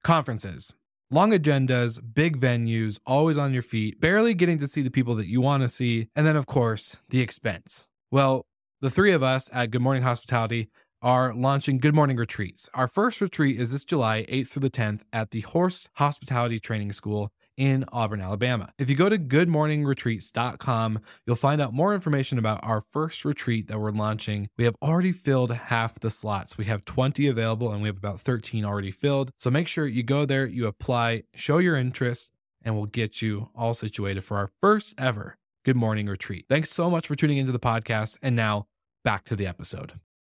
Conferences. Long agendas, big venues, always on your feet, barely getting to see the people that you want to see, and then, of course, the expense. Well, the three of us at Good Morning Hospitality are launching Good Morning Retreats. Our first retreat is this July 8th through the 10th at the Horst Hospitality Training School in Auburn, Alabama. If you go to goodmorningretreats.com, you'll find out more information about our first retreat that we're launching. We have already filled half the slots. We have 20 available and we have about 13 already filled. So make sure you go there, you apply, show your interest, and we'll get you all situated for our first ever Good Morning Retreat. Thanks so much for tuning into the podcast. And now back to the episode.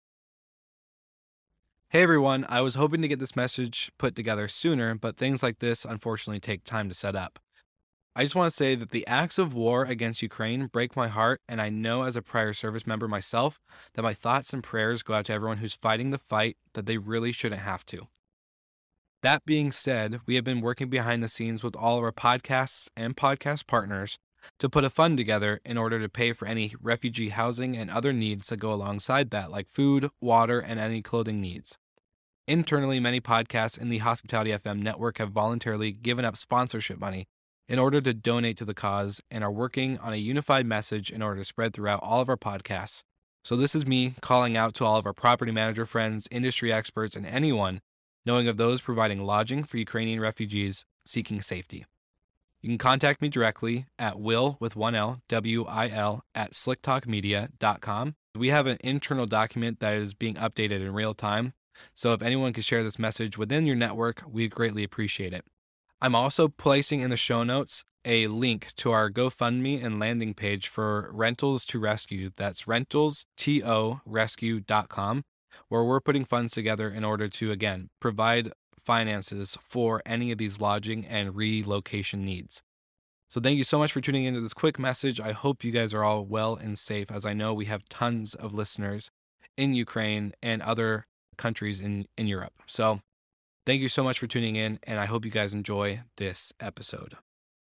Hey everyone, I was hoping to get this message put together sooner, but things like this unfortunately take time to set up. I just want to say that the acts of war against Ukraine break my heart, and I know as a prior service member myself that my thoughts and prayers go out to everyone who's fighting the fight that they really shouldn't have to. That being said, we have been working behind the scenes with all of our podcasts and podcast partners to put a fund together in order to pay for any refugee housing and other needs that go alongside that, like food, water, and any clothing needs. Internally, many podcasts in the Hospitality FM network have voluntarily given up sponsorship money in order to donate to the cause and are working on a unified message in order to spread throughout all of our podcasts. So this is me calling out to all of our property manager friends, industry experts, and anyone knowing of those providing lodging for Ukrainian refugees seeking safety. You can contact me directly at will with one L, W-I-L, at slicktalkmedia.com. We have an internal document that is being updated in real time. So if anyone could share this message within your network, we greatly appreciate it. I'm also placing in the show notes a link to our GoFundMe and landing page for Rentals to Rescue. That's rentalstorescue.com, where we're putting funds together in order to, again, provide finances for any of these lodging and relocation needs. So thank you so much for tuning into this quick message. I hope you guys are all well and safe, as I know we have tons of listeners in Ukraine and other countries in Europe. So thank you so much for tuning in, and I hope you guys enjoy this episode.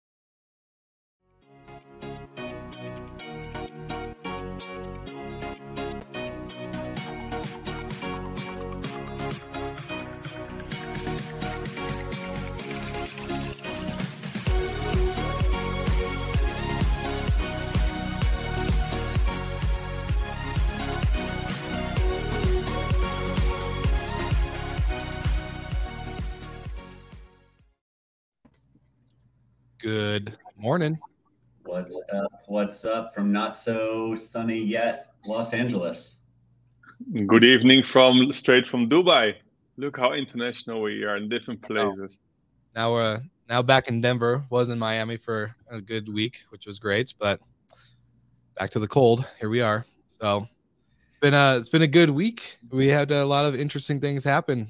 Good morning. What's up? What's up from not so sunny yet Los Angeles? Good evening straight from Dubai. Look how international we are in different places. Now back in Denver. Was in Miami for a good week, which was great, but back to the cold. Here we are. So it's been a good week. We had a lot of interesting things happen.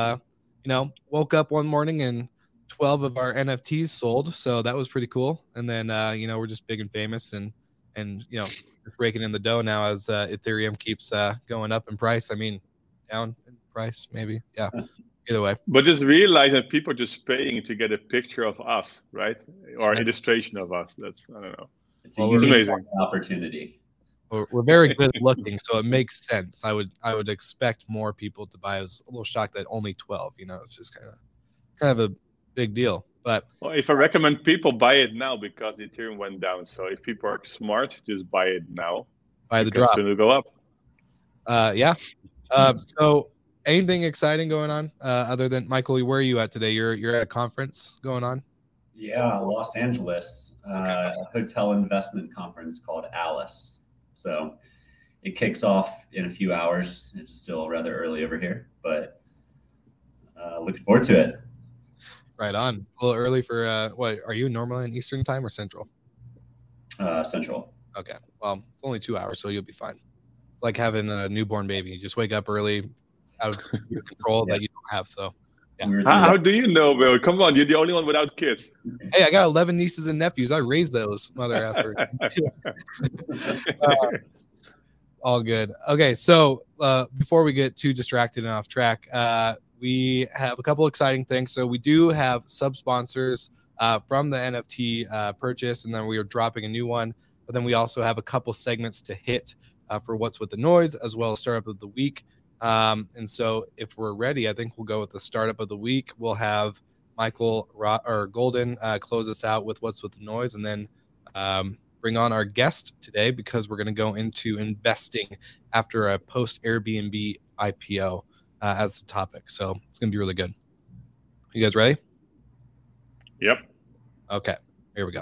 Woke up one morning and 12 of our NFTs sold, so that was pretty cool. And then we're just big and famous and just raking in the dough now as Ethereum keeps going up in price. I mean, down in price maybe. Yeah. Either way. But just realize that people are just paying to get a picture of us, right? Or illustration of us. That's, I don't know. It's amazing opportunity. We're very good looking, so it makes sense. I would expect more people to buy. I was a little shocked that only 12. It's just kind of a big deal. But if I recommend people buy it now because the Ethereum went down. So if people are smart, just buy it now. Buy the drop. Soon it'll go up. Yeah. So anything exciting going on other than Michael? Where are you at today? You're at a conference going on? Yeah, Los Angeles, a hotel investment conference called Alice. So it kicks off in a few hours. It's still rather early over here, but looking forward to it. Right on. It's a little early for what? Are you normally in Eastern time or Central? Central. Okay. Well, it's only 2 hours, so you'll be fine. It's like having a newborn baby. You just wake up early, out of your control that you don't have. So, yeah. How do you know, Bill? Come on, you're the only one without kids. Hey, I got 11 nieces and nephews. I raised those, mother effort. All good. Okay, so before we get too distracted and off track, we have a couple exciting things. So we do have sub-sponsors from the NFT purchase, and then we are dropping a new one. But then we also have a couple segments to hit for What's With the Noise, as well as Startup of the Week. And so if we're ready, I think we'll go with the Startup of the Week. We'll have Michael Golden close us out with What's with the Noise, and then bring on our guest today, because we're going to go into investing after a post Airbnb IPO as the topic. So it's going to be really good. You guys ready? Yep. Okay, here we go.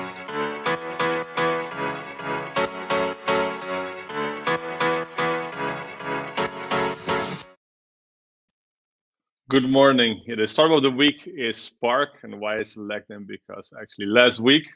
Good morning. The start of the week is Spark, and why I select them, because actually last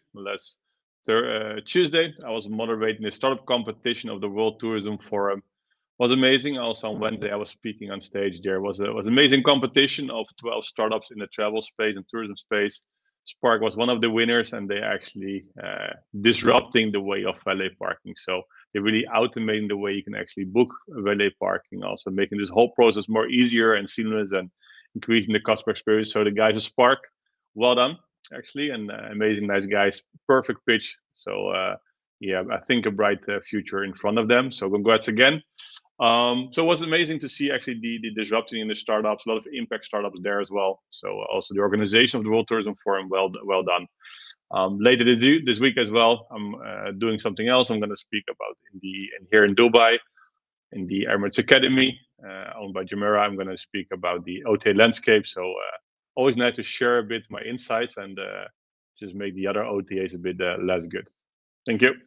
Tuesday, I was moderating the startup competition of the World Tourism Forum. It was amazing. Also on Wednesday, I was speaking on stage there. It was amazing competition of 12 startups in the travel space and tourism space. Spark was one of the winners, and they actually disrupting the way of valet parking. So they're really automating the way you can actually book valet parking, also making this whole process more easier and seamless and increasing the customer experience. So the guys at Spark, well done, actually, and amazing, nice guys, perfect pitch. So yeah, I think a bright future in front of them. So congrats again. So it was amazing to see actually the disrupting in the startups, a lot of impact startups there as well. So also the organization of the World Tourism Forum, well done. Later this week as well, I'm doing something else. I'm going to speak about here in Dubai, in the Emirates Academy, owned by Jumeirah. I'm going to speak about the OTA landscape. So always nice to share a bit my insights and just make the other OTAs a bit less good. Thank you.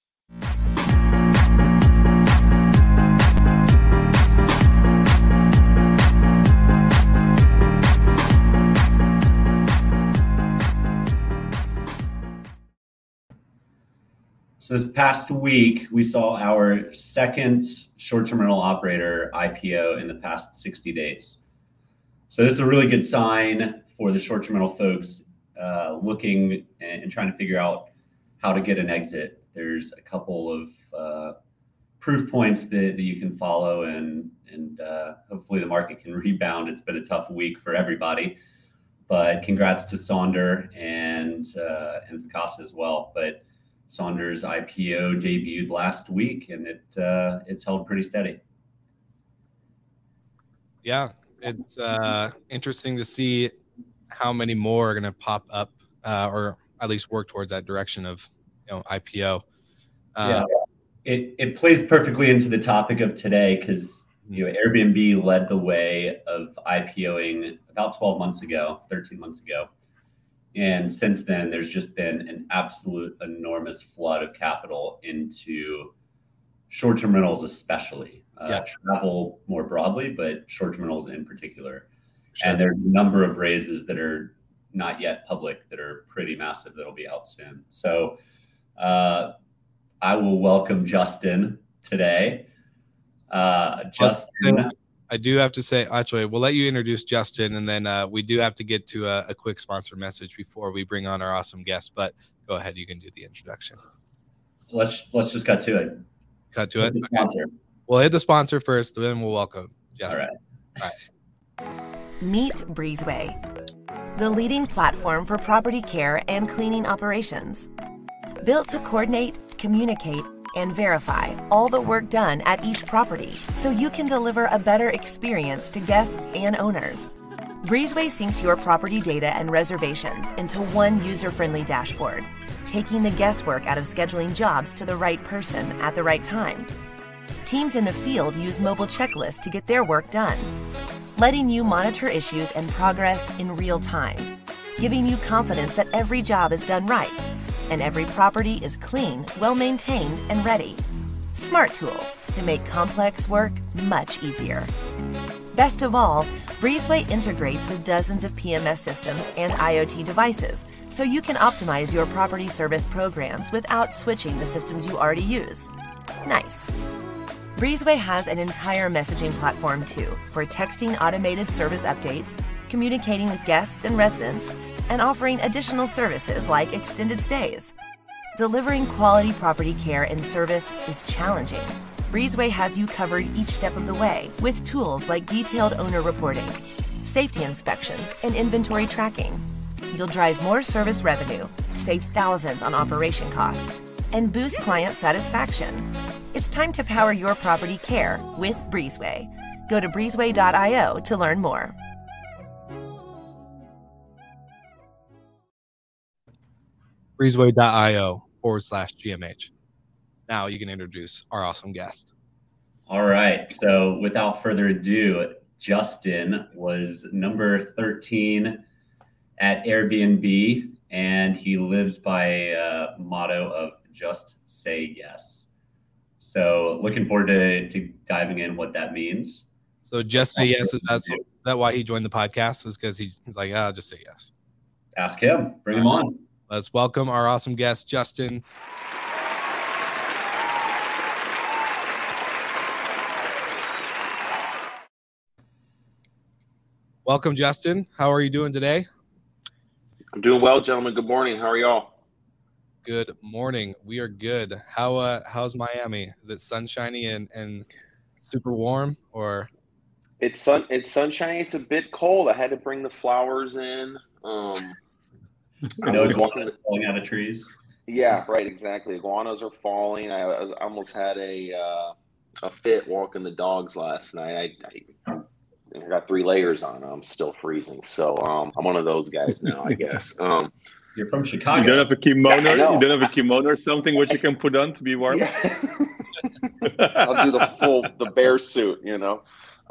So this past week, we saw our second short-term rental operator IPO in the past 60 days. So this is a really good sign for the short-term rental folks looking and trying to figure out how to get an exit. There's a couple of proof points that you can follow, and hopefully the market can rebound. It's been a tough week for everybody, but congrats to Sonder and Vacasa as well. But Sonder's IPO debuted last week, and it's held pretty steady. Yeah, it's interesting to see how many more are going to pop up, or at least work towards that direction of IPO. Yeah, it plays perfectly into the topic of today, because Airbnb led the way of IPOing about 13 months ago. And since then, there's just been an absolute enormous flood of capital into short-term rentals, especially travel more broadly, but short-term rentals in particular. Sure. And there's a number of raises that are not yet public that are pretty massive that'll be out soon. So I will welcome Justin today. Justin. I do have to say, actually, we'll let you introduce Justin, and then we do have to get to a quick sponsor message before we bring on our awesome guest. But go ahead, you can do the introduction. Let's just cut to it. Cut to it. The sponsor. Okay. We'll hit the sponsor first, then we'll welcome Justin. All right. Meet Breezeway, the leading platform for property care and cleaning operations. Built to coordinate, communicate, and verify all the work done at each property, so you can deliver a better experience to guests and owners. Breezeway syncs your property data and reservations into one user-friendly dashboard, taking the guesswork out of scheduling jobs to the right person at the right time. Teams in the field use mobile checklists to get their work done, letting you monitor issues and progress in real time, giving you confidence that every job is done right and every property is clean, well-maintained, and ready. Smart tools to make complex work much easier. Best of all, Breezeway integrates with dozens of PMS systems and IoT devices, so you can optimize your property service programs without switching the systems you already use. Nice. Breezeway has an entire messaging platform too, for texting automated service updates, communicating with guests and residents, and offering additional services like extended stays. Delivering quality property care and service is challenging. Breezeway has you covered each step of the way with tools like detailed owner reporting, safety inspections, and inventory tracking. You'll drive more service revenue, save thousands on operation costs, and boost client satisfaction. It's time to power your property care with Breezeway. Go to breezeway.io to learn more. breezeway.io/GMH. Now you can introduce our awesome guest. All right. So without further ado, Justin was number 13 at Airbnb, and he lives by a motto of just say yes. So looking forward to diving in what that means. So just say yes. Is that why he joined the podcast? Is because he's like, I'll just say yes. Ask him. Bring him on. Let's welcome our awesome guest, Justin. Welcome, Justin. How are you doing today? I'm doing well, gentlemen. Good morning. How are y'all? Good morning. We are good. How's Miami? Is it sunshiny and super warm, or? It's sunshiny. It's a bit cold. I had to bring the flowers in. I know it's falling out of trees. Yeah, right. Exactly. Iguanas are falling. I almost had a fit walking the dogs last night. I got 3 layers on. I'm still freezing. So I'm one of those guys now, I guess. You're from Chicago. You don't have a kimono. You don't have a kimono or something which you can put on to be warm. Yeah. I'll do the bear suit, you know.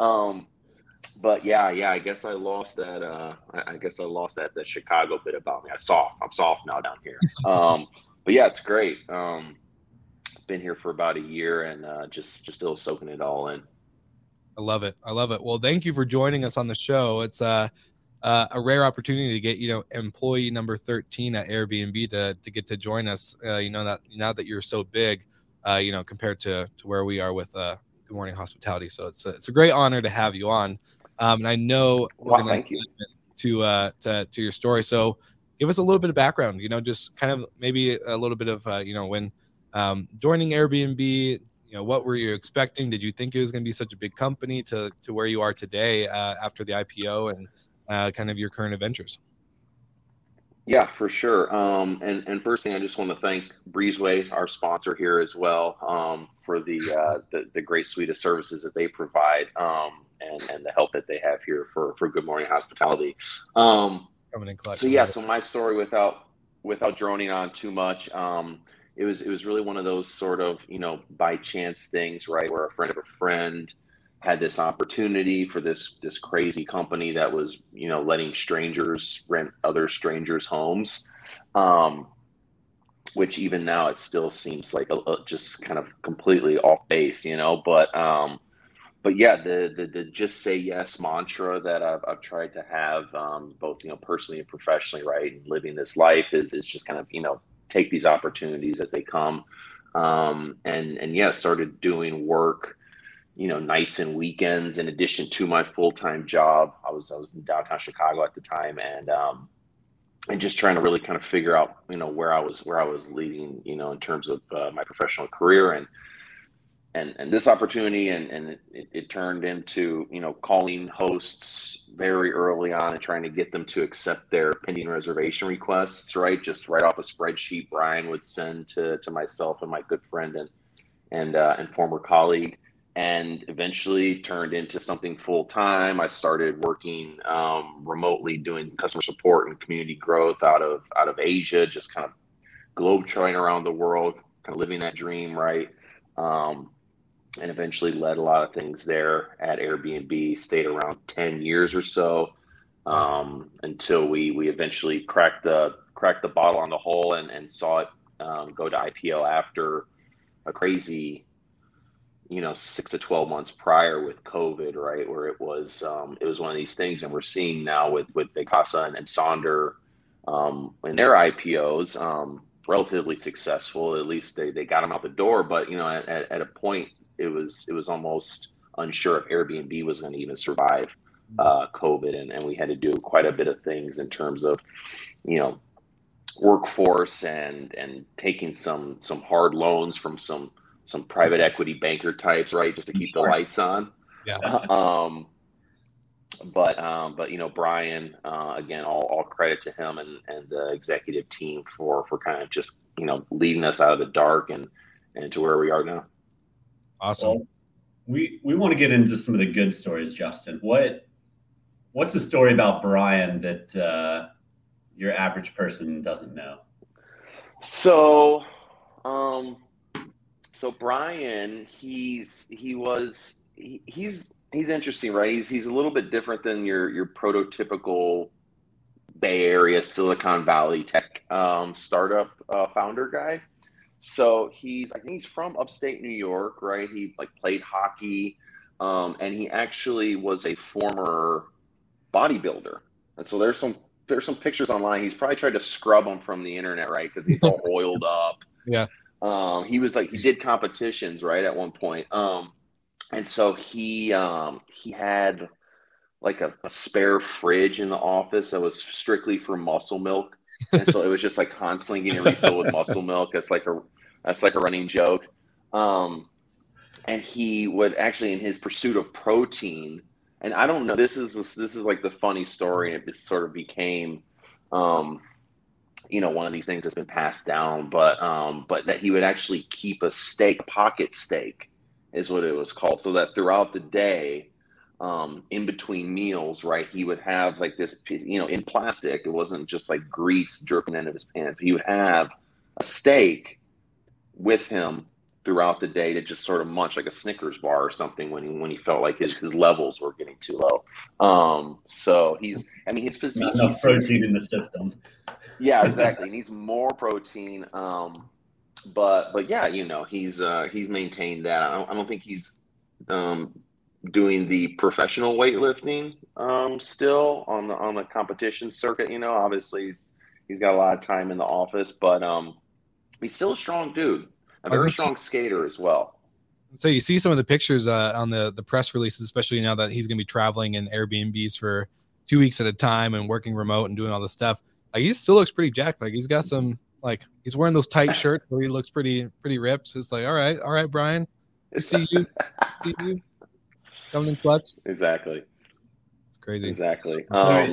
But yeah. I guess I lost that. That Chicago bit about me. I'm soft now down here. But yeah, it's great. Been here for about a year and just still soaking it all in. I love it. Well, thank you for joining us on the show. It's a rare opportunity to get, employee number 13 at Airbnb to get to join us. That now that you're so big, compared to where we are with Good Morning Hospitality. So it's a great honor to have you on. And I know we're going to to your story. So give us a little bit of background, just kind of maybe a little bit of, when joining Airbnb, what were you expecting? Did you think it was going to be such a big company to where you are today after the IPO and kind of your current adventures? Yeah, for sure. And first thing, I just want to thank Breezeway, our sponsor here as well, for the great suite of services that they provide and the help that they have here for Good Morning Hospitality. So my story without droning on too much, it was really one of those sort of, by chance things, right? Where a friend of a friend had this opportunity for this crazy company that was, letting strangers rent other strangers' homes, which even now it still seems like just kind of completely off base, But yeah, the just say yes mantra that I've tried to have, both personally and professionally, right, and living this life is just kind of take these opportunities as they come, and started doing work, nights and weekends in addition to my full-time job. I was in downtown Chicago at the time, and just trying to really kind of figure out where I was leading in terms of my professional career and this opportunity, and it turned into calling hosts very early on and trying to get them to accept their pending reservation requests, right? Just right off a spreadsheet Brian would send to myself and my good friend and former colleague, and eventually turned into something full time. I started working remotely, doing customer support and community growth out of Asia, just kind of globetrotting around the world, kind of living that dream, right? And eventually led a lot of things there at Airbnb, stayed around 10 years or so, until we eventually cracked the bottle on the hole and saw it go to IPO after a crazy 6 to 12 months prior with COVID, right, where it was one of these things. And we're seeing now with Vacasa and Sonder in their IPOs, relatively successful. At least they got them out the door, but at a point it was almost unsure if Airbnb was going to even survive COVID, and we had to do quite a bit of things in terms of workforce and taking some hard loans from some private equity banker types, right, just to keep the lights on. Yeah. But Brian, again, all credit to him and the executive team for kind of just leading us out of the dark and to where we are now. Awesome. Well, we want to get into some of the good stories, Justin. What's a story about Brian that your average person doesn't know? So, so Brian, he's interesting, right? He's a little bit different than your prototypical Bay Area, Silicon Valley tech startup founder guy. So I think he's from upstate New York, right? He like played hockey, and he actually was a former bodybuilder. And so there's some pictures online. He's probably tried to scrub them from the internet, right? Because he's all oiled up. Yeah. He did competitions, right, at one point. And so he had like a spare fridge in the office that was strictly for muscle milk. And so it was just like constantly getting refilled with muscle milk. That's like a running joke. And he would actually, in his pursuit of protein, and I don't know, this is like the funny story, and it sort of became, one of these things that's been passed down, but that he would actually keep a pocket steak is what it was called. So that throughout the day, in between meals, right, he would have like this, in plastic. It wasn't just like grease dripping into his pants. He would have a steak with him throughout the day to just sort of munch, like a Snickers bar or something when he felt like his levels were getting too low. So his physique, not enough protein in the system. Yeah, exactly. He needs more protein. But yeah, he's maintained that. I don't think he's doing the professional weightlifting still on the competition circuit. Obviously he's got a lot of time in the office, but he's still a strong dude, a very strong skater as well. So you see some of the pictures on the press releases, especially now that he's going to be traveling in Airbnbs for 2 weeks at a time and working remote and doing all this stuff. Like, he still looks pretty jacked. Like, he's got some, like, he's wearing those tight shirts where he looks pretty ripped. So it's like, all right, Brian, I see you. Coming in clutch. Exactly. It's crazy. Exactly. What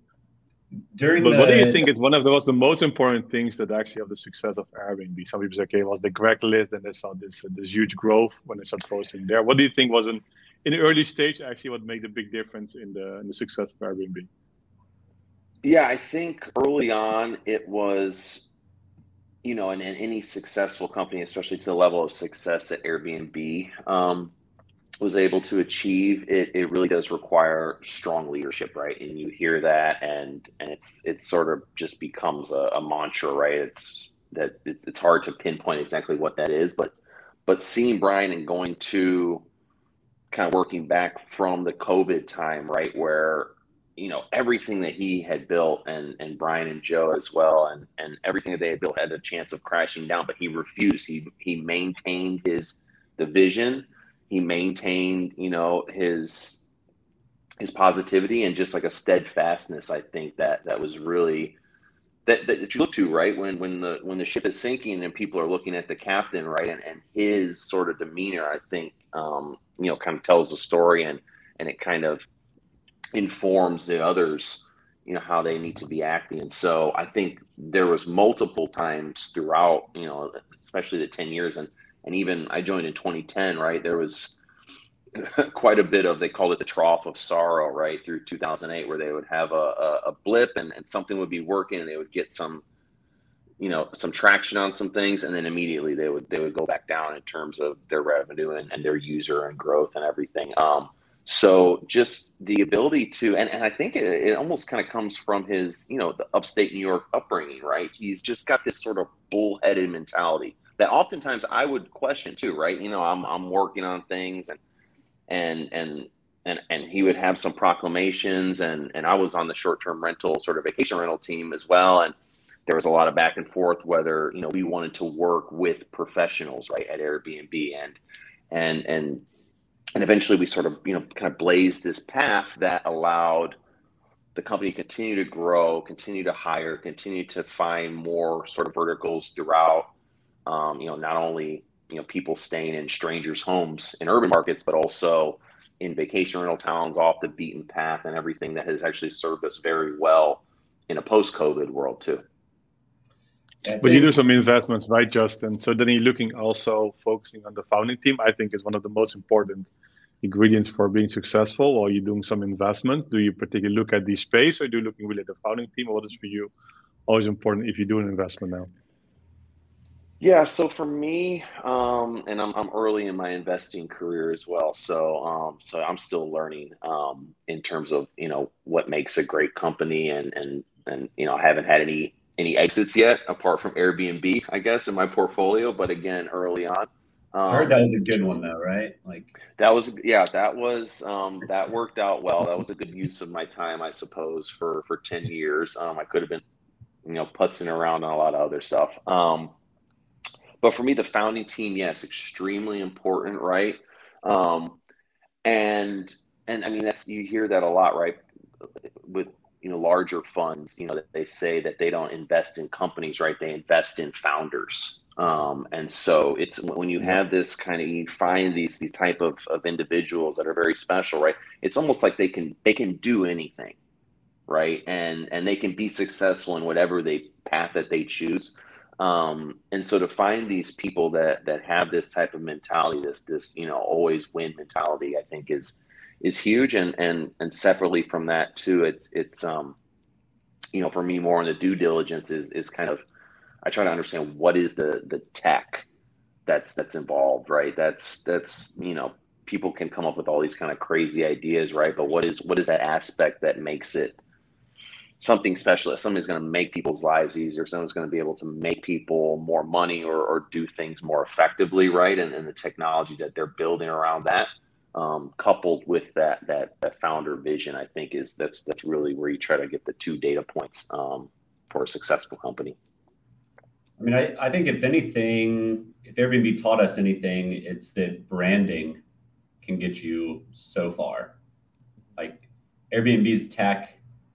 do you think is one of the most important things that actually of the success of Airbnb? Some people say, okay, it was the Craigslist, and they saw this huge growth when they started posting there. What do you think was in the early stage actually what made the big difference in the success of Airbnb? Yeah, I think early on it was, in any successful company, especially to the level of success that Airbnb was able to achieve, it really does require strong leadership, right? And you hear that, and it's sort of just becomes a mantra, right? It's hard to pinpoint exactly what that is, but seeing Brian and going to kind of working back from the COVID time, right, where everything that he had built, and Brian and Joe as well, and everything that they had built had a chance of crashing down, but he refused. He maintained the vision. He maintained, his positivity and just like a steadfastness. I think that was really that you look to, right? When the ship is sinking and people are looking at the captain, right? And his sort of demeanor, I think, kind of tells the story, and it kind of informs the others, how they need to be acting. And so I think there was multiple times throughout, especially the 10 years, and even I joined in 2010, right? There was quite a bit of, they called it the trough of sorrow, right? Through 2008, where they would have a blip and something would be working, and they would get some traction on some things, and then immediately they would go back down in terms of their revenue and their user and growth and everything. So just the ability to, and I think it almost kind of comes from his, the upstate New York upbringing, right? He's just got this sort of bullheaded mentality that oftentimes I would question too, right? I'm working on things, and he would have some proclamations, and I was on the short-term rental, sort of vacation rental team as well, and there was a lot of back and forth whether we wanted to work with professionals, right, at Airbnb, and eventually we sort of kind of blazed this path that allowed the company to continue to grow, continue to hire, continue to find more sort of verticals throughout. Not only people staying in strangers' homes in urban markets, but also in vacation rental towns off the beaten path, and everything that has actually served us very well in a post-COVID world too. But you do some investments, right, Justin? So then you're looking also focusing on the founding team. I think is one of the most important ingredients for being successful. Or you're doing some investments. Do you particularly look at the space, or do you looking really at the founding team? Or what is for you always important if you do an investment now? Yeah, so for me, and I'm early in my investing career as well, so I'm still learning in terms of what makes a great company, and I haven't had any exits yet apart from Airbnb, I guess, in my portfolio, but again, early on. I heard that Um, was a good one though, right? Like, that worked out well. That was a good use of my time, I suppose, for 10 years. I could have been putzing around on a lot of other stuff. But for me, the founding team, yes, extremely important, right? Um, and and I mean that's you hear that a lot, right? With larger funds, that they say that they don't invest in companies, right? They invest in founders. And so it's when you yep. have this kind of, you find these type of individuals that are very special, right? It's almost like they can do anything, right? And they can be successful in whatever they path that they choose. And so to find these people that have this type of mentality, this always win mentality, I think is huge. And separately from that too, it's for me, more on the due diligence is kind of, I try to understand what is the tech that's involved, right? That's people can come up with all these kind of crazy ideas, right? But what is that aspect that makes it something specialist? Somebody's going to make people's lives easier. Someone's going to be able to make people more money, or do things more effectively, right? And the technology that they're building around that, coupled with that founder vision, I think that's really where you try to get the two data points for a successful company. I mean, I think if anything, if Airbnb taught us anything, it's that branding can get you so far. Like Airbnb's tech,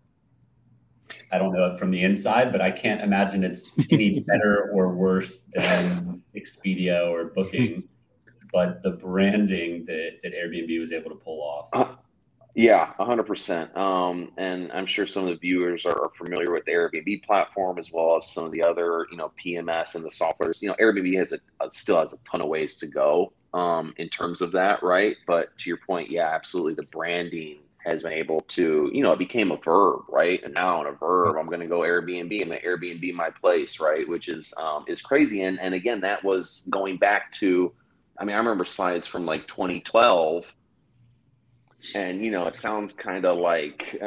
I don't know it from the inside, but I can't imagine it's any better or worse than Expedia or Booking. But the branding that Airbnb was able to pull off. Yeah, 100%. And I'm sure some of the viewers are familiar with the Airbnb platform, as well as some of the other, PMS and the softwares. Airbnb still has a ton of ways to go in terms of that, right? But to your point, yeah, absolutely. The branding has been able to, it became a verb, right? And now in a verb, I'm going to go Airbnb. I'm going to Airbnb my place, right? Which is crazy. And again, that was going back to, I mean, I remember slides from like 2012. And it sounds kind of like the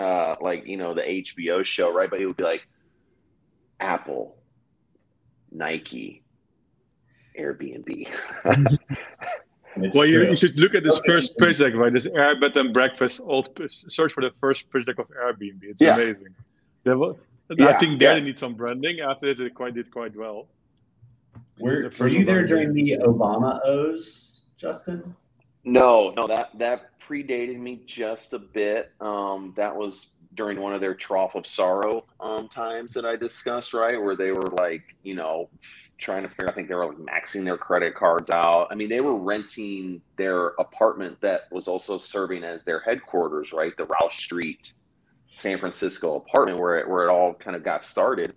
HBO show, right? But it would be like Apple, Nike, Airbnb. Well, you should look at this first pitch deck, right? This Air Bed and Breakfast. Search for the first pitch deck of Airbnb. It's amazing. I think they need some branding. After this, it did quite well. Were you there during the Obama O's, Justin? No, that predated me just a bit. That was during one of their trough of sorrow times that I discussed, right? Where they were like, trying to figure, I think they were like maxing their credit cards out. I mean, they were renting their apartment that was also serving as their headquarters, right? The Rouse Street, San Francisco apartment where it all kind of got started.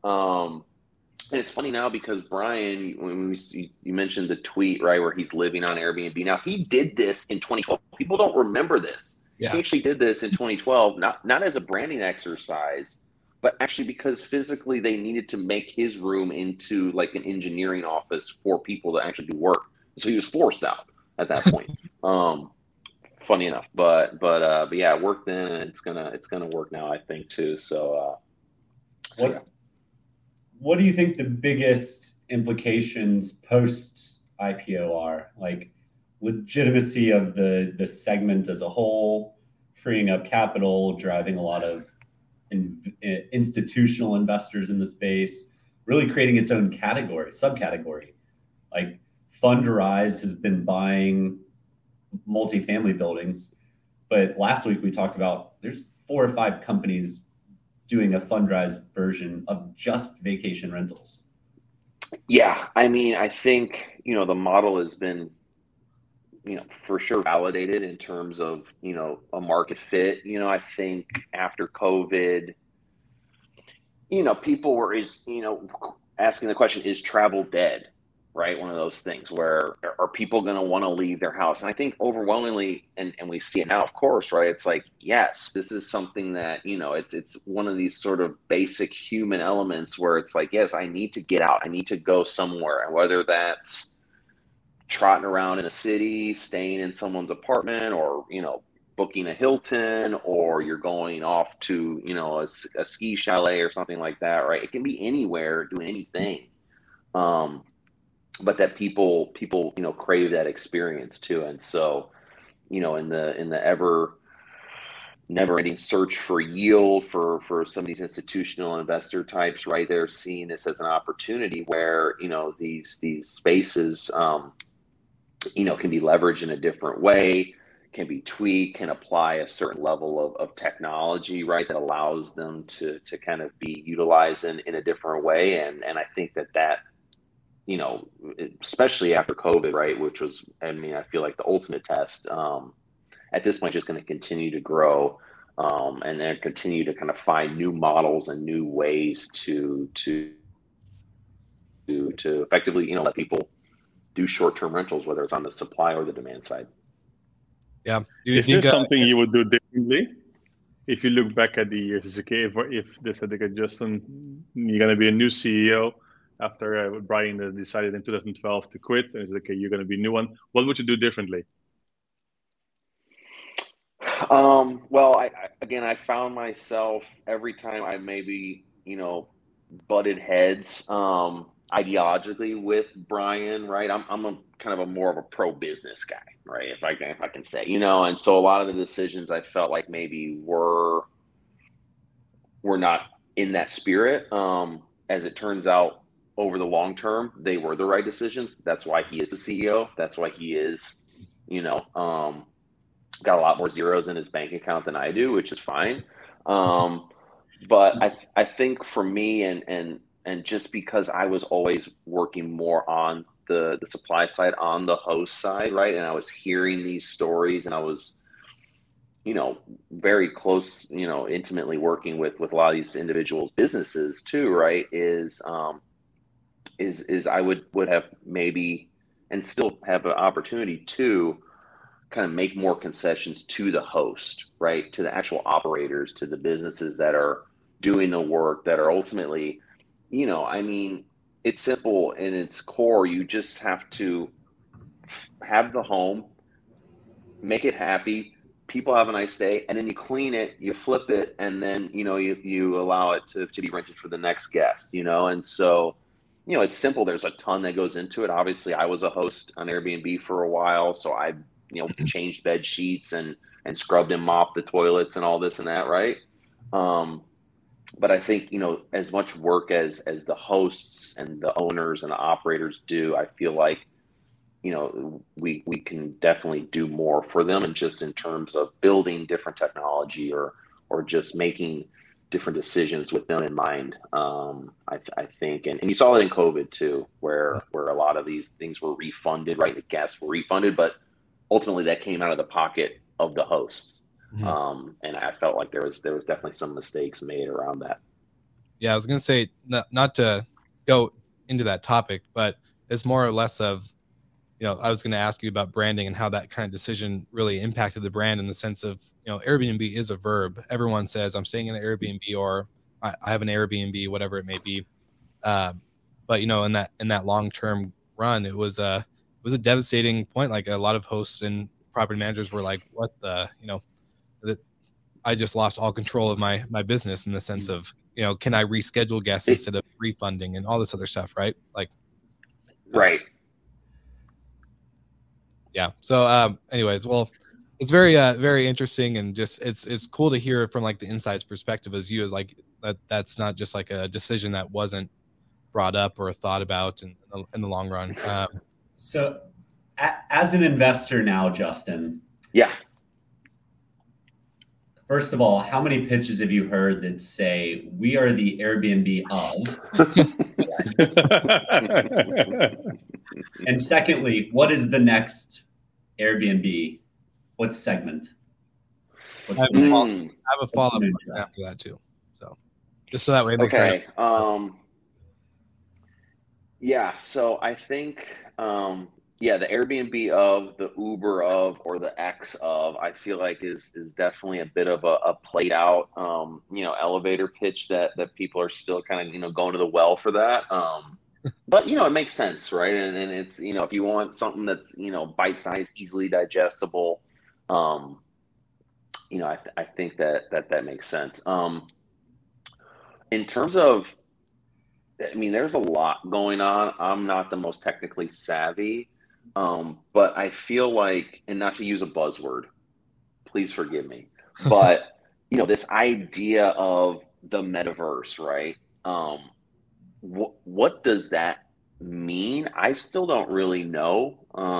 And it's funny now because Brian, when you mentioned the tweet, right, where he's living on Airbnb. Now, he did this in 2012. People don't remember this. Yeah. He actually did this in 2012, not as a branding exercise, but actually because physically they needed to make his room into like an engineering office for people to actually do work. So he was forced out at that point. Funny enough, but yeah, it worked then, and it's gonna work now, I think, too. So yeah. What do you think the biggest implications post IPO are? Like legitimacy of the segment as a whole, freeing up capital, driving a lot of institutional investors in the space, really creating its own subcategory. Like Fundrise has been buying multifamily buildings, but last week we talked about there's 4 or 5 companies doing a Fundrise version of just vacation rentals. Yeah, I mean, I think, the model has been, for sure validated in terms of, a market fit. I think after COVID, people were asking the question, is travel dead? right? One of those things where are people going to want to leave their house? And I think overwhelmingly, and we see it now, of course, right? It's like, yes, this is something that, you know, it's one of these sort of basic human elements where it's like, yes, I need to get out. I need to go somewhere. And whether that's trotting around in a city, staying in someone's apartment, or, you know, booking a Hilton, or you're going off to, you know, a ski chalet or something like that, right? It can be anywhere, doing anything. But that people, you know, crave that experience too. And so, you know, in the ever never ending search for yield for some of these institutional investor types, right? They're seeing this as an opportunity where, you know, these spaces, you know, can be leveraged in a different way, can be tweaked, can apply a certain level of technology, right? That allows them to kind of be utilized in a different way. And I think that, you know, especially after COVID, right, which was, I mean, I feel like the ultimate test, at this point, just going to continue to grow, and then continue to kind of find new models and new ways to effectively, you know, let people do short-term rentals, whether it's on the supply or the demand side. Yeah. Is there something you would do differently if you look back at the years? Is okay if they said, okay, Justin, you're going to be a new CEO after Brian decided in 2012 to quit, and it's okay, you're going to be a new one. What would you do differently? Well, I found myself every time I maybe, you know, butted heads ideologically with Brian, right? I'm a kind of a more of a pro business guy, right? If I can say, you know, and so a lot of the decisions I felt like maybe were not in that spirit. As it turns out, over the long term, they were the right decisions. That's why he is the CEO. That's why he is, you know, got a lot more zeros in his bank account than I do, which is fine. But I think for me, and just because I was always working more on the supply side, on the host side, right? And I was hearing these stories, and I was, you know, very close, you know, intimately working with a lot of these individuals' businesses too, right? Is I would have maybe, and still have an opportunity to kind of make more concessions to the host, right? To the actual operators, to the businesses that are doing the work, that are ultimately, you know, I mean, it's simple in its core. You just have to have the home, make it happy, people have a nice day, and then you clean it, you flip it, and then, you know, you allow it to be rented for the next guest, you know? And so, you know, it's simple. There's a ton that goes into it. Obviously, I was a host on Airbnb for a while, so I, you know, changed bed sheets and scrubbed and mopped the toilets and all this and that, right? But I think, you know, as much work as the hosts and the owners and the operators do, I feel like, you know, we can definitely do more for them, and just in terms of building different technology or just making different decisions with them in mind. I think, and you saw it in COVID too, where a lot of these things were refunded, right? The guests were refunded, but ultimately that came out of the pocket of the hosts. Mm-hmm. And I felt like there was definitely some mistakes made around that. Yeah, I was going to say, not to go into that topic, but it's more or less of, you know, I was going to ask you about branding and how that kind of decision really impacted the brand, in the sense of, you know, Airbnb is a verb. Everyone says I'm staying in an Airbnb, or I have an Airbnb, whatever it may be. But, you know, in that long-term run, it was a devastating point. Like, a lot of hosts and property managers were like, what the, you know, I just lost all control of my business, in the sense of, you know, can I reschedule guests instead of refunding and all this other stuff, right? Like, right. Yeah. So, anyways, well, it's very, very interesting, and just it's cool to hear from like the inside's perspective, as you, as like that's not just like a decision that wasn't brought up or thought about in the long run. So, as an investor now, Justin. Yeah. First of all, how many pitches have you heard that say we are the Airbnb of? And secondly, what is the next Airbnb? What segment? I have a follow-up after that too. So just so that way. Okay. Yeah, so I think, yeah, the Airbnb of, the Uber of, or the X of, I feel like is definitely a bit of a played out, elevator pitch that people are still kind of, going to the well for that. But it makes sense, right? And it's, if you want something that's, bite-sized, easily digestible, um, I think that makes sense. In terms of, I mean, there's a lot going on. I'm not the most technically savvy, but I feel like, and not to use a buzzword, please forgive me, but this idea of the metaverse, right? What does that mean? I still don't really know.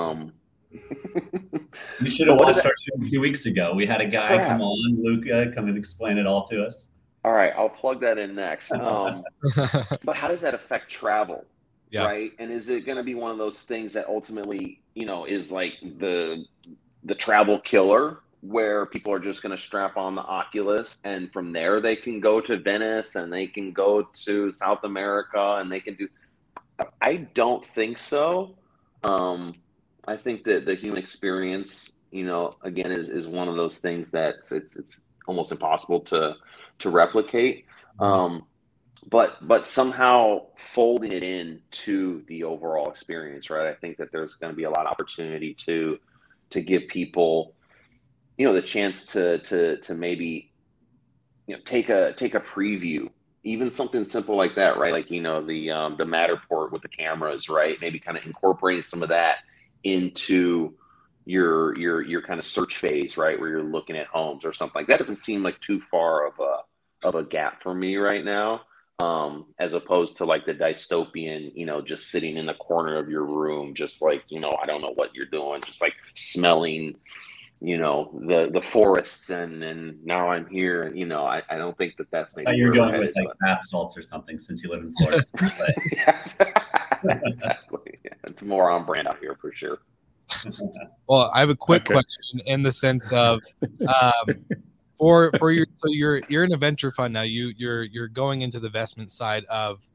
You should have But watched our show 2 weeks ago. We had a guy Crap. come on, Luca, come and explain it all to us. All right, I'll plug that in next. But how does that affect travel? Yeah. Right? And is it going to be one of those things that ultimately, is like the travel killer, where people are just going to strap on the Oculus and from there they can go to Venice and they can go to South America and they can do. I don't think so. I think that the human experience, again, is one of those things that it's almost impossible to replicate. But somehow folding it into the overall experience, right? I think that there's going to be a lot of opportunity to give people, the chance to maybe, take a preview, even something simple like that, right? Like, the Matterport with the cameras, right? Maybe kind of incorporating some of that into your kind of search phase, right? Where you're looking at homes or something like that. Doesn't seem like too far of a gap for me right now. As opposed to like the dystopian, just sitting in the corner of your room, just like, I don't know what you're doing, just like smelling, the forests and now I'm here. And, I don't think that's maybe you're where we're going with headed, like bath salts or something since you live in Florida. Yes. Exactly. Yeah, it's more on brand out here for sure. Well, I have a quick Okay. question in the sense of, for your, so you're in a venture fund now. You're going into the investment side of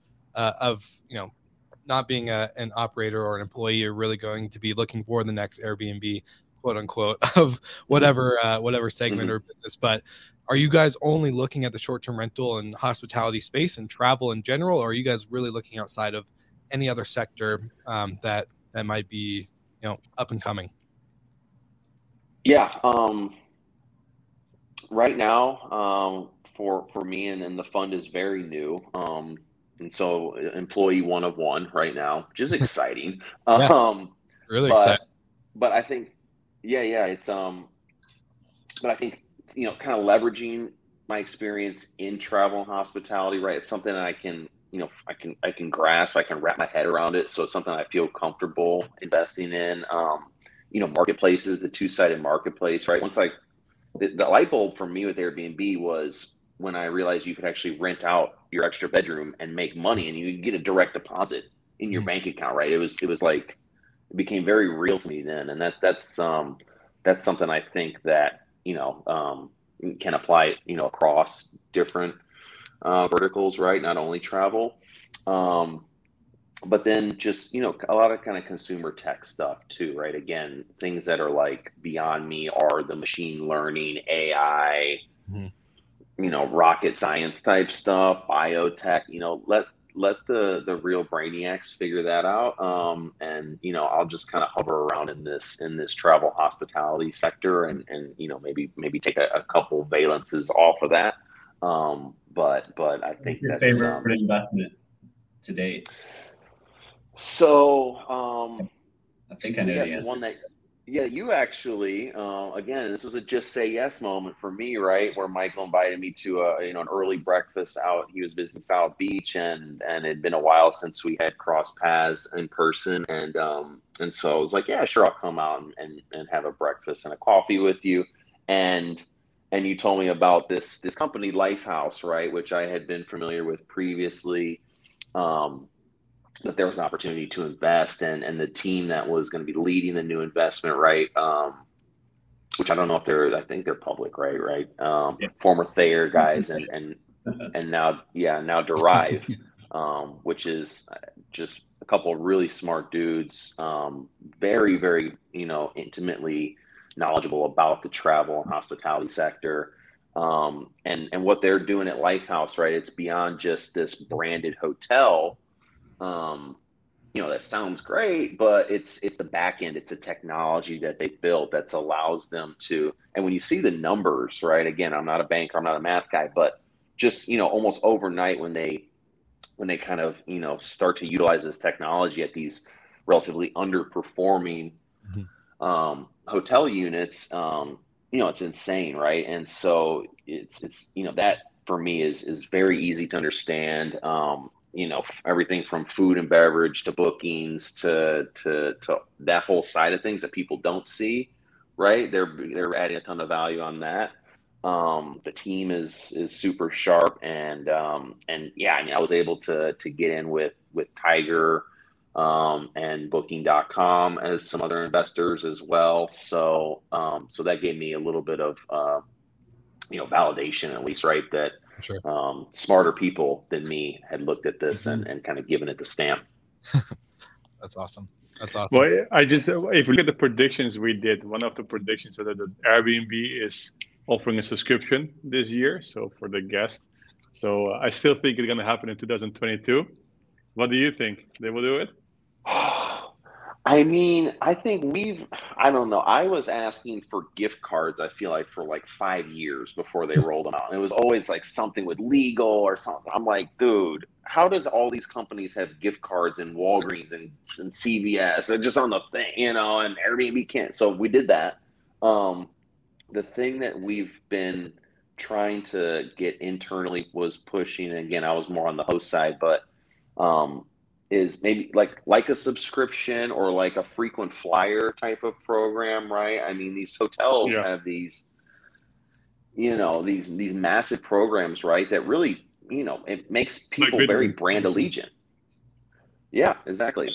not being an operator or an employee. You're really going to be looking for the next Airbnb, quote unquote, of whatever segment or business. But are you guys only looking at the short-term rental and hospitality space and travel in general, or are you guys really looking outside of any other sector that might be up and coming? Yeah. Right now, for me, and the fund is very new. And so employee one of one right now, which is exciting. Really but exciting. but I think, it's but I think, kind of leveraging my experience in travel and hospitality, right? It's something that I can, I can grasp, I can wrap my head around it. So it's something I feel comfortable investing in. Marketplaces, the two-sided marketplace, right? Once the light bulb for me with Airbnb was when I realized you could actually rent out your extra bedroom and make money, and you could get a direct deposit in your bank account, right? It was like, it became very real to me then, and that's something I think that can apply across different verticals, right? Not only travel, but then just a lot of kind of consumer tech stuff too, right? Again, things that are like beyond me are the machine learning, AI, rocket science type stuff, biotech. Let the real brainiacs figure that out. And I'll just kind of hover around in this travel hospitality sector, and maybe take a couple valences off of that. But I think your that's favorite investment to date. So I think I know the yes, answer. one that, you actually, again, this was a just say yes moment for me, right? Where Michael invited me to an early breakfast out. He was visiting South Beach, and it had been a while since we had crossed paths in person, and so I was like, yeah, sure, I'll come out and have a breakfast and a coffee with you, and you told me about this company, Lifehouse, right, which I had been familiar with previously. That there was an opportunity to invest, and the team that was going to be leading the new investment, right? Which I don't know if I think they're public, right? Former Thayer guys, and now Derive, which is just couple of really smart dudes, very, very, intimately knowledgeable about the travel and hospitality sector. And what they're doing at Lifehouse, right? It's beyond just this branded hotel. That sounds great, but it's the back end. It's the technology that they built that allows them to. And when you see the numbers, right? Again, I'm not a banker, I'm not a math guy, but just almost overnight when they kind of start to utilize this technology at these relatively underperforming hotel units, it's insane, right? And so it's that for me is very easy to understand. Everything from food and beverage to bookings to that whole side of things that people don't see, right? They're adding a ton of value on that. The team is super sharp, and yeah, I mean, I was able to get in with Tiger and Booking.com as some other investors as well. So that gave me a little bit of validation, at least, right? That Sure. Smarter people than me had looked at this and kind of given it the stamp. That's awesome. That's awesome. Well, if we look at the predictions we did, one of the predictions is that the Airbnb is offering a subscription this year, so for the guest. So I still think it's going to happen in 2022. What do you think? They will do it? I mean, I think I don't know. I was asking for gift cards, I feel like, for like 5 years before they rolled them out. And it was always like something with legal or something. I'm like, dude, how does all these companies have gift cards in Walgreens and CVS? They're just on the thing, and Airbnb can't. So we did that. The thing that we've been trying to get internally was pushing, and again, I was more on the host side, but is maybe like a subscription or like a frequent flyer type of program, right? I mean, these hotels have these, these massive programs, right? That really, it makes people very brand allegiant. Yeah, exactly.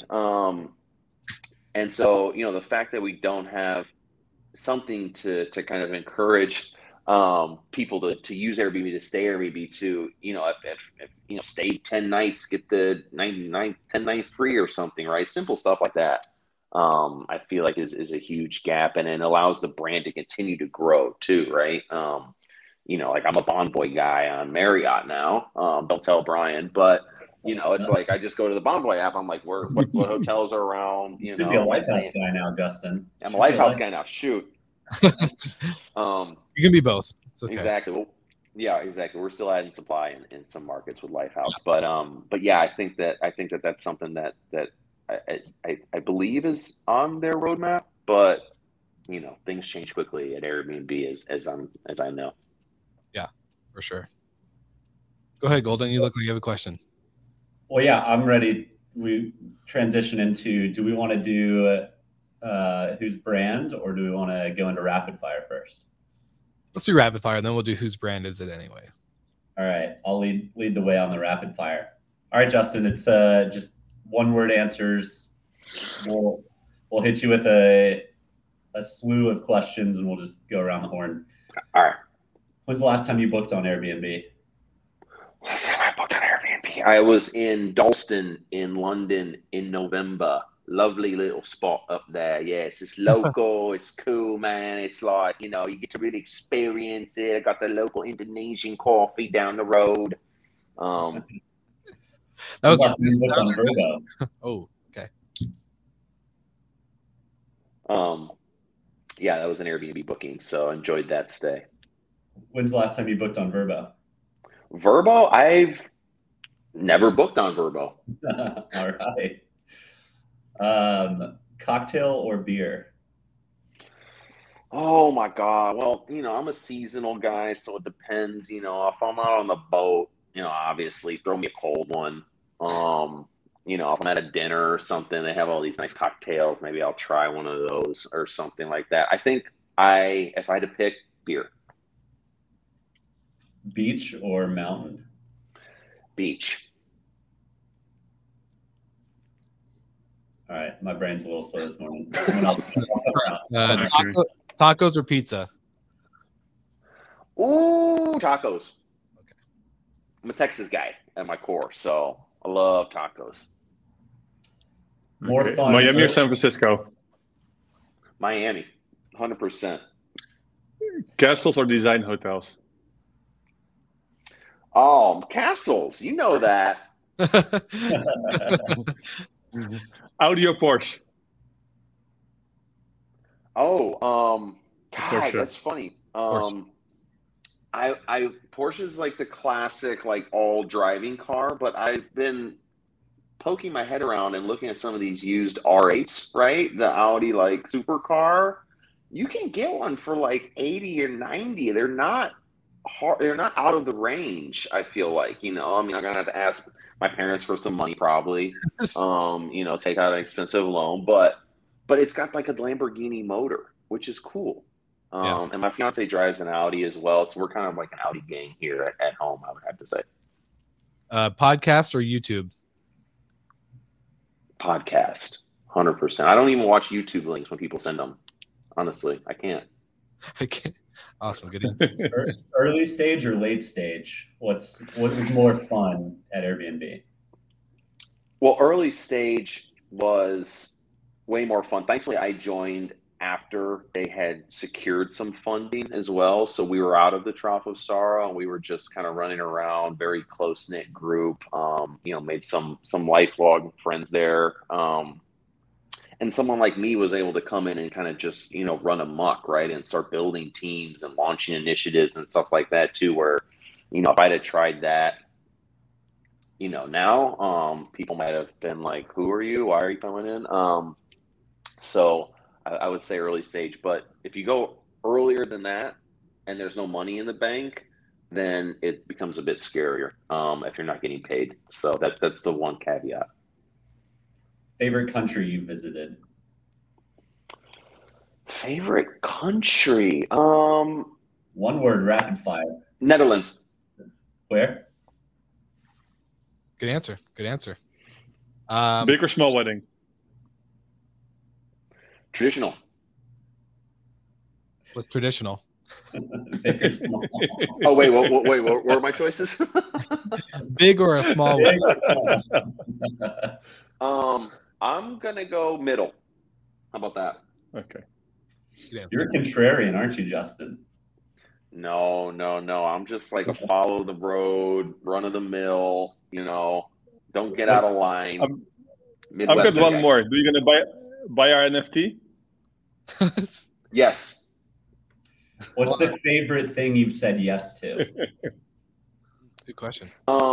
And so, the fact that we don't have something to kind of encourage people to use Airbnb, to stay Airbnb, to if stay 10 nights, get the 10 night free or something, right? Simple stuff like that. I feel like is a huge gap, and it allows the brand to continue to grow too, right? Like I'm a Bonvoy guy on Marriott now. Don't tell Brian, but it's like I just go to the Bonvoy app. I'm like, what hotels are around? You should be a Lifehouse guy now, Justin. I'm a Lifehouse guy now. Shoot. You can be both. It's okay. Exactly. Well, yeah, exactly. We're still adding supply in some markets with Lifehouse, but yeah, I think that that's something that I believe is on their roadmap. But things change quickly at Airbnb, as I know. Yeah, for sure. Go ahead, Golden. You look like you have a question. Well, yeah, I'm ready. We transition into, do we want to do whose brand, or do we want to go into rapid fire first? Let's do rapid fire, and then we'll do whose brand is it anyway. All right, I'll lead the way on the rapid fire. All right, Justin, it's just one word answers. We'll hit you with a slew of questions, and we'll just go around the horn. All right. When's the last time you booked on Airbnb? Last time I booked on Airbnb, I was in Dalston in London in November. Lovely little spot up there. Yes, it's local. It's cool, man. It's like, you get to really experience it. I got the local Indonesian coffee down the road. That was on Vrbo. Oh, okay. Yeah, that was an Airbnb booking, so enjoyed that stay. When's the last time you booked on Vrbo? Vrbo? I've never booked on Vrbo. All right. Cocktail or beer? Oh my God. Well, I'm a seasonal guy, so it depends. If I'm out on the boat, obviously throw me a cold one. If I'm at a dinner or something, they have all these nice cocktails. Maybe I'll try one of those or something like that. I think if I had to pick, beer. Beach or mountain? Beach. All right, my brain's a little slow this morning. Tacos or pizza? Ooh, tacos. Okay. I'm a Texas guy at my core, so I love tacos. More fun. Miami or San Francisco? Miami, 100%. Castles or design hotels? Oh, castles. You know that. Audi or Porsche? Oh, God, Porsche. that's funny. Porsche. Porsche is like the classic, like all driving car, but I've been poking my head around and looking at some of these used R8s, right? The Audi like supercar. You can get one for like 80 or 90. They're not hard, they're not out of the range, I feel like, you know. I mean, I'm gonna have to ask my parents for some money probably. You know, take out an expensive loan, but it's got like a Lamborghini motor, which is cool. Yeah. And my fiance drives an Audi as well, so we're kind of like an Audi gang here at home, I would have to say. Podcast or YouTube? Podcast, 100%. I don't even watch YouTube links when people send them. Honestly, I can't. Awesome, good answer. Early stage or late stage? What was more fun at Airbnb? Well, early stage was way more fun. Thankfully, I joined after they had secured some funding as well. So we were out of the Trough of Sorrow and we were just kind of running around, very close knit group. You know, made some lifelong friends there. And someone like me was able to come in and kind of just, you know, run amok, right? And start building teams and launching initiatives and stuff like that too, where, you know, if I'd have tried that, you know, now, people might have been like, who are you? Why are you coming in? So I would say early stage, but if you go earlier than that and there's no money in the bank, then it becomes a bit scarier, if you're not getting paid. So that's the one caveat. Favorite country you visited? Favorite country? One word, rapid fire. Netherlands. Where? Good answer. Good answer. Big or small wedding? Traditional. Was traditional. Big or small? Oh, wait, what were my choices? Big or a small Big wedding? or small? I'm going to go middle. How about that? Okay. Good answer. You're a contrarian, aren't you, Justin? No. I'm just like a follow the road, run of the mill, you know, don't get out of line. I've got Midwestern one guy. more. Do you gonna buy our NFT? Yes. What's the favorite thing you've said yes to? Good question.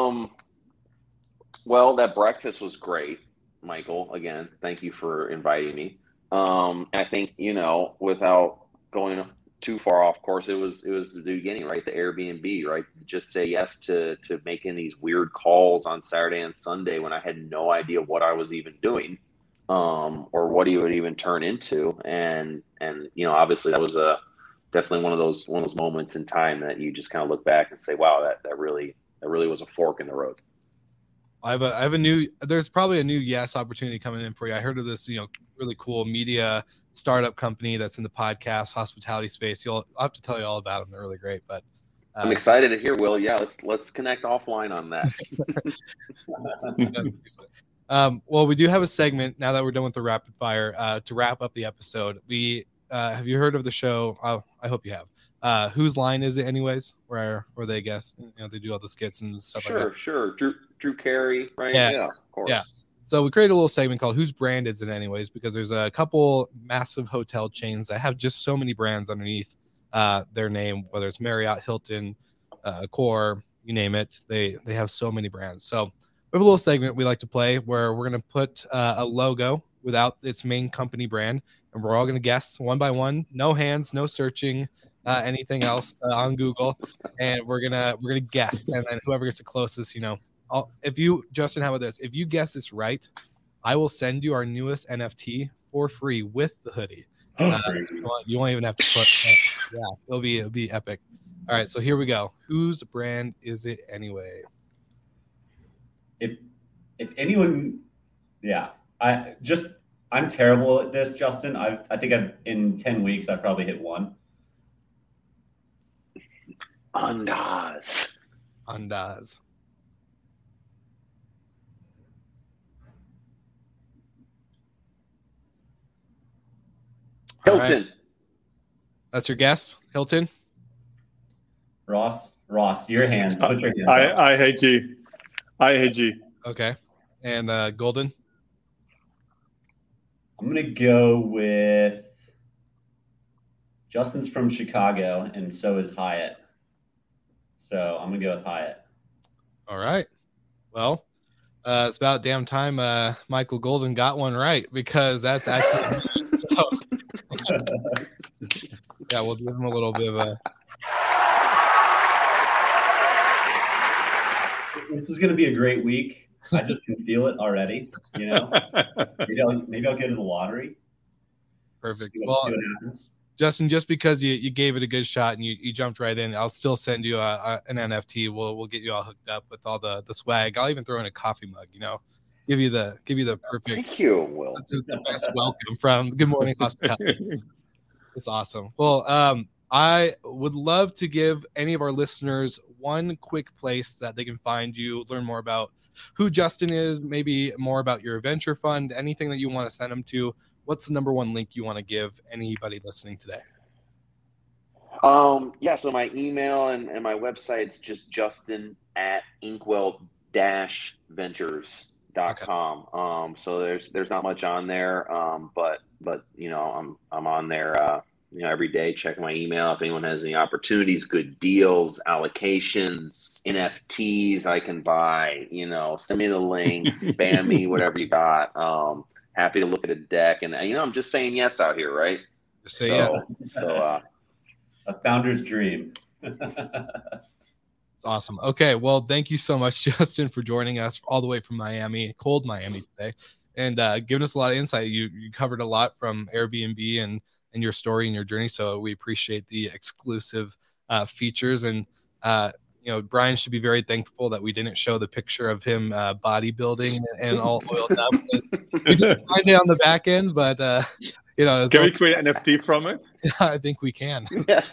Well, that breakfast was great, Michael. Again, thank you for inviting me. I think, you know, without going too far off course, it was the beginning, right? The Airbnb, right? Just say yes to making these weird calls on Saturday and Sunday when I had no idea what I was even doing, or what he would even turn into. And you know, obviously that was definitely one of those moments in time that you just kind of look back and say, wow, that really was a fork in the road. I have a new. There's probably a new yes opportunity coming in for you. I heard of this, you know, really cool media startup company that's in the podcast hospitality space. I'll have to tell you all about them. They're really great. But I'm excited to hear, Will. Yeah, let's connect offline on that. Well, we do have a segment now that we're done with the rapid fire to wrap up the episode. We have you heard of the show? I hope you have. Whose line is it, anyways? Where they guess, you know, they do all the skits and stuff like that. Sure. Drew Carey, right? Yeah, of course. Yeah. So we created a little segment called "Whose Brand Is It Anyways?" because there's a couple massive hotel chains that have just so many brands underneath their name, whether it's Marriott, Hilton, Accor, you name it. They have so many brands. So we have a little segment we like to play where we're going to put a logo without its main company brand, and we're all going to guess one by one. No hands, no searching. Anything else on Google, and we're gonna guess, and then whoever gets the closest, you know. If you, Justin, how about this? If you guess this right, I will send you our newest NFT for free with the hoodie. You won't even have to put. It'll be epic. All right, so here we go. Whose brand is it anyway? If anyone, I'm terrible at this, Justin. I think in 10 weeks I've probably hit one. Andaz. Hilton. Right. That's your guess, Hilton? Ross, your hands. Put your hands up. IHG. Okay. And Golden? I'm going to go with Justin's from Chicago, and so is Hyatt. So I'm going to go with Hyatt. All right. Well, it's about damn time Michael Golden got one right, because that's actually so. Yeah, we'll give him a little bit of a. This is going to be a great week. I just can feel it already. You know, maybe I'll go to the lottery. Perfect. See what Well, happens. Justin, just because you gave it a good shot and you jumped right in, I'll still send you an NFT. We'll get you all hooked up with all the swag. I'll even throw in a coffee mug. You know, give you the perfect. Thank you, Will. The best welcome from Good Morning Hospitality. It's awesome. Well, I would love to give any of our listeners one quick place that they can find you, learn more about who Justin is, maybe more about your venture fund, anything that you want to send them to. What's the number one link you want to give anybody listening today? Yeah, so my email and my website's just justin@inkwell-ventures.com. So there's not much on there, but you know, I'm on there every day checking my email. If anyone has any opportunities, good deals, allocations, NFTs I can buy, you know, send me the links, spam me, whatever you got. Happy to look at a deck, and you know, I'm just saying yes out here, right? Just say yes. So a founder's dream. It's awesome. Okay, well, thank you so much, Justin, for joining us all the way from Miami, cold Miami today, and giving us a lot of insight. You covered a lot from Airbnb and your story and your journey, so we appreciate the exclusive features. And you know, Brian should be very thankful that we didn't show the picture of him bodybuilding and all oiled up. We didn't find it on the back end, but you know, can we create an NFT from it? I think we can. yes.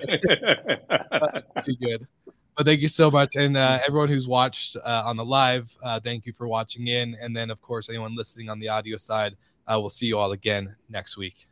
Too good. But thank you so much. And everyone who's watched on the live, thank you for watching in. And then, of course, anyone listening on the audio side, we'll see you all again next week.